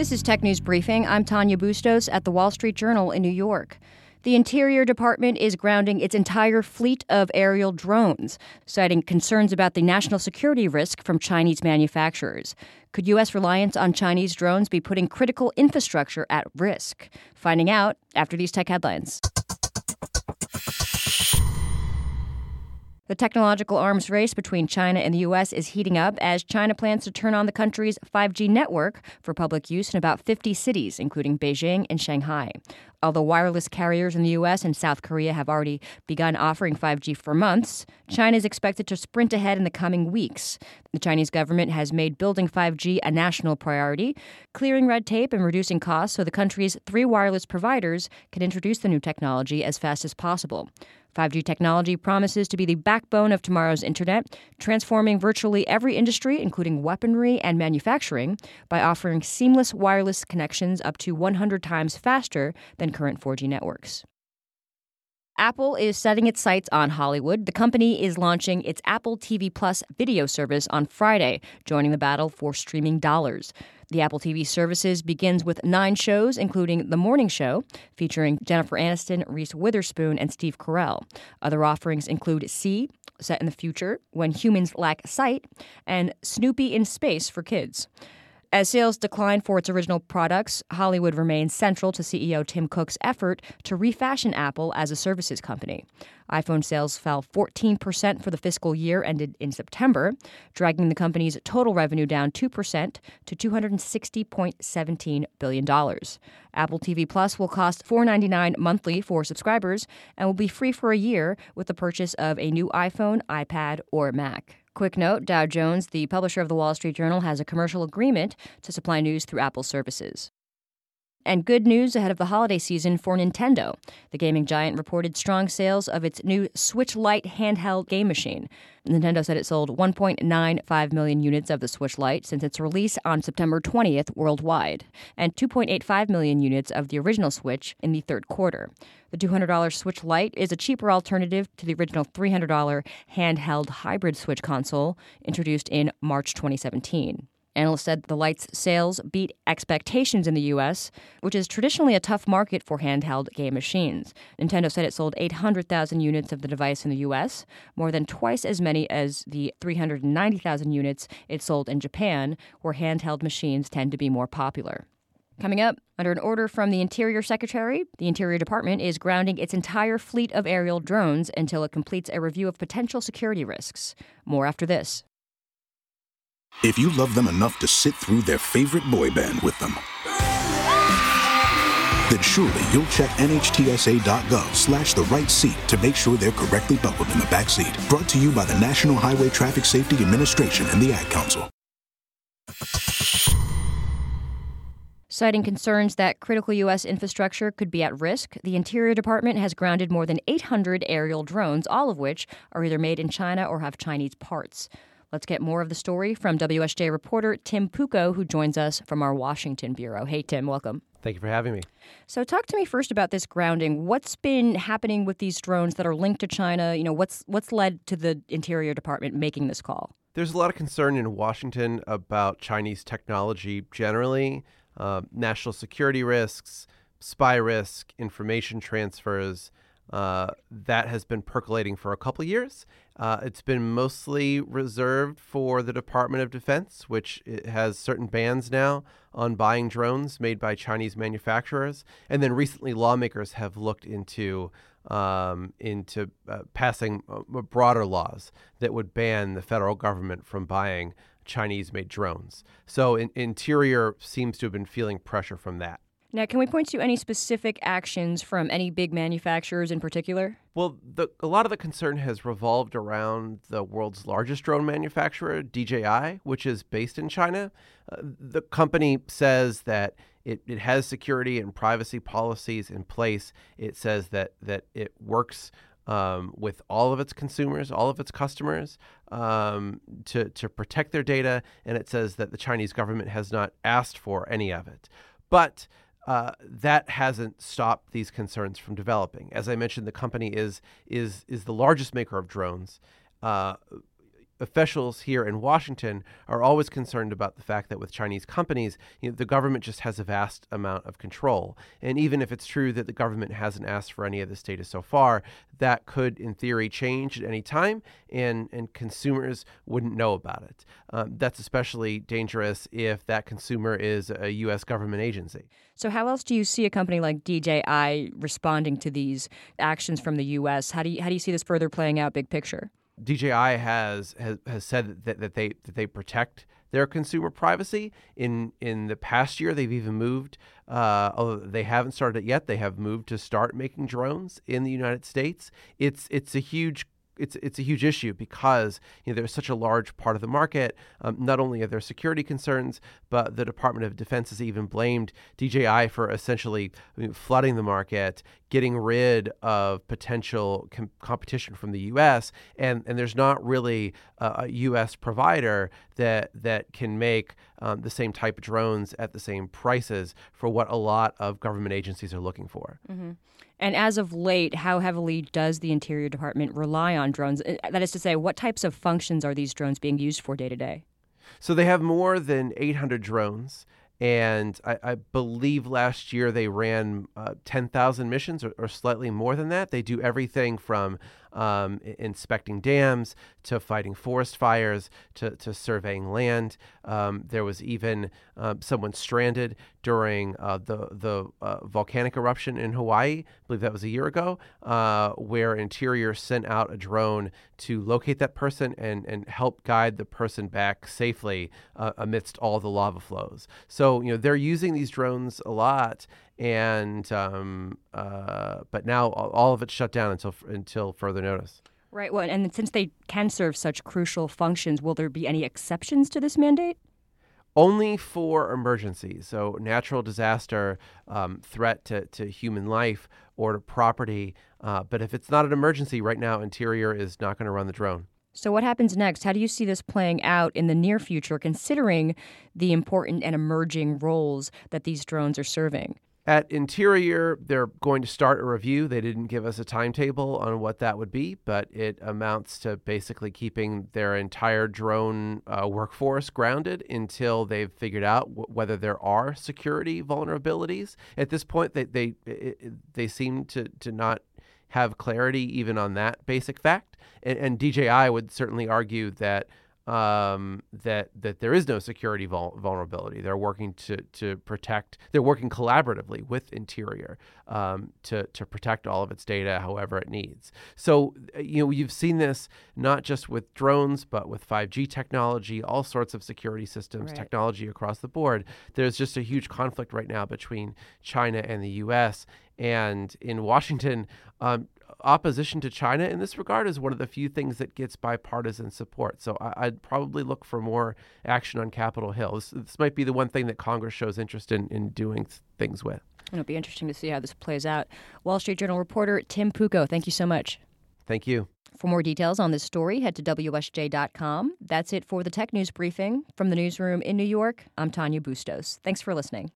This is Tech News Briefing. I'm Tanya Bustos at the Wall Street Journal in New York. The Interior Department is grounding its entire fleet of aerial drones, citing concerns about the national security risk from Chinese manufacturers. Could U.S. reliance on Chinese drones be putting critical infrastructure at risk? Finding out after these tech headlines. The technological arms race between China and the U.S. is heating up as China plans to turn on the country's 5G network for public use in about 50 cities, including Beijing and Shanghai. Although wireless carriers in the U.S. and South Korea have already begun offering 5G for months, China is expected to sprint ahead in the coming weeks. The Chinese government has made building 5G a national priority, clearing red tape and reducing costs so the country's 3 wireless providers can introduce the new technology as fast as possible. 5G technology promises to be the backbone of tomorrow's internet, transforming virtually every industry, including weaponry and manufacturing, by offering seamless wireless connections up to 100 times faster than current 4G networks. Apple is setting its sights on Hollywood. The company is launching its Apple TV Plus video service on Friday, joining the battle for streaming dollars. The Apple TV services begins with 9 shows, including The Morning Show, featuring Jennifer Aniston, Reese Witherspoon, and Steve Carell. Other offerings include See, set in the future, When Humans Lack Sight, and Snoopy in Space for kids. As sales decline for its original products, Hollywood remains central to CEO Tim Cook's effort to refashion Apple as a services company. iPhone sales fell 14% for the fiscal year ended in September, dragging the company's total revenue down 2% to $260.17 billion. Apple TV Plus will cost $4.99 monthly for subscribers and will be free for a year with the purchase of a new iPhone, iPad, or Mac. Quick note, Dow Jones, the publisher of the Wall Street Journal, has a commercial agreement to supply news through Apple services. And good news ahead of the holiday season for Nintendo. The gaming giant reported strong sales of its new Switch Lite handheld game machine. Nintendo said it sold 1.95 million units of the Switch Lite since its release on September 20th worldwide, and 2.85 million units of the original Switch in the third quarter. The $200 Switch Lite is a cheaper alternative to the original $300 handheld hybrid Switch console introduced in March 2017. Analysts said the Lite's sales beat expectations in the U.S., which is traditionally a tough market for handheld game machines. Nintendo said it sold 800,000 units of the device in the U.S., more than twice as many as the 390,000 units it sold in Japan, where handheld machines tend to be more popular. Coming up, under an order from the Interior Secretary, the Interior Department is grounding its entire fleet of aerial drones until it completes a review of potential security risks. More after this. If you love them enough to sit through their favorite boy band with them, then surely you'll check NHTSA.gov/the right seat to make sure they're correctly buckled in the back seat. Brought to you by the National Highway Traffic Safety Administration and the Ad Council. Citing concerns that critical U.S. infrastructure could be at risk, the Interior Department has grounded more than 800 aerial drones, all of which are either made in China or have Chinese parts. Let's get more of the story from WSJ reporter Tim Pucko, who joins us from our Washington bureau. Hey, Tim, welcome. Thank you for having me. So talk to me first about this grounding. What's been happening with these drones that are linked to China? You know, what's led to the Interior Department making this call? There's a lot of concern in Washington about Chinese technology generally, national security risks, spy risk, information transfers. That has been percolating for a couple of years. It's been mostly reserved for the Department of Defense, which has certain bans now on buying drones made by Chinese manufacturers. And then recently, lawmakers have looked into passing broader laws that would ban the federal government from buying Chinese-made drones. So Interior seems to have been feeling pressure from that. Now, can we point to any specific actions from any big manufacturers in particular? Well, a lot of the concern has revolved around the world's largest drone manufacturer, DJI, which is based in China. The company says that it has security and privacy policies in place. It says that it works with all of its consumers, all of its customers, to protect their data, and it says that the Chinese government has not asked for any of it. But that hasn't stopped these concerns from developing. As I mentioned, the company is the largest maker of drones. officials here in Washington are always concerned about the fact that with Chinese companies, the government just has a vast amount of control. And even if it's true that the government hasn't asked for any of this data so far, that could, in theory, change at any time, and consumers wouldn't know about it. That's especially dangerous if that consumer is a U.S. government agency. So how else do you see a company like DJI responding to these actions from the U.S.? How do you see this further playing out big picture? DJI has said that they protect their consumer privacy. In the past year, they've even moved, although they haven't started it yet, they have moved to start making drones in the United States. It's a huge issue because there's such a large part of the market. Not only are there security concerns, but the Department of Defense has even blamed DJI for essentially flooding the market, getting rid of potential competition from the U.S. And there's not really a U.S. provider that can make the same type of drones at the same prices for what a lot of government agencies are looking for. Mm-hmm. And as of late, how heavily does the Interior Department rely on drones? That is to say, what types of functions are these drones being used for day to day? So they have more than 800 drones. And I believe last year they ran 10,000 missions or slightly more than that. They do everything from inspecting dams to fighting forest fires to surveying land. There was even someone stranded during the volcanic eruption in Hawaii. I believe that was a year ago, where Interior sent out a drone to locate that person and help guide the person back safely amidst all the lava flows. So they're using these drones a lot, and but now all of it's shut down until further notice. Right. Well, and since they can serve such crucial functions, will there be any exceptions to this mandate? Only for emergencies, so natural disaster, threat to human life or to property. But if it's not an emergency right now, Interior is not going to run the drone. So what happens next? How do you see this playing out in the near future, considering the important and emerging roles that these drones are serving? At Interior, they're going to start a review. They didn't give us a timetable on what that would be, but it amounts to basically keeping their entire drone workforce grounded until they've figured out whether there are security vulnerabilities. At this point, they seem to not have clarity even on that basic fact. And DJI would certainly argue that that there is no security vulnerability. They're working to protect. They're working collaboratively with Interior to protect all of its data, however it needs. So you've seen this not just with drones, but with 5G technology, all sorts of security systems, right, technology across the board. There's just a huge conflict right now between China and the U.S. And in Washington, opposition to China in this regard is one of the few things that gets bipartisan support. So I'd probably look for more action on Capitol Hill. This might be the one thing that Congress shows interest in doing things with. And it'll be interesting to see how this plays out. Wall Street Journal reporter Tim Pucko, thank you so much. Thank you. For more details on this story, head to WSJ.com. That's it for the Tech News Briefing. From the newsroom in New York, I'm Tanya Bustos. Thanks for listening.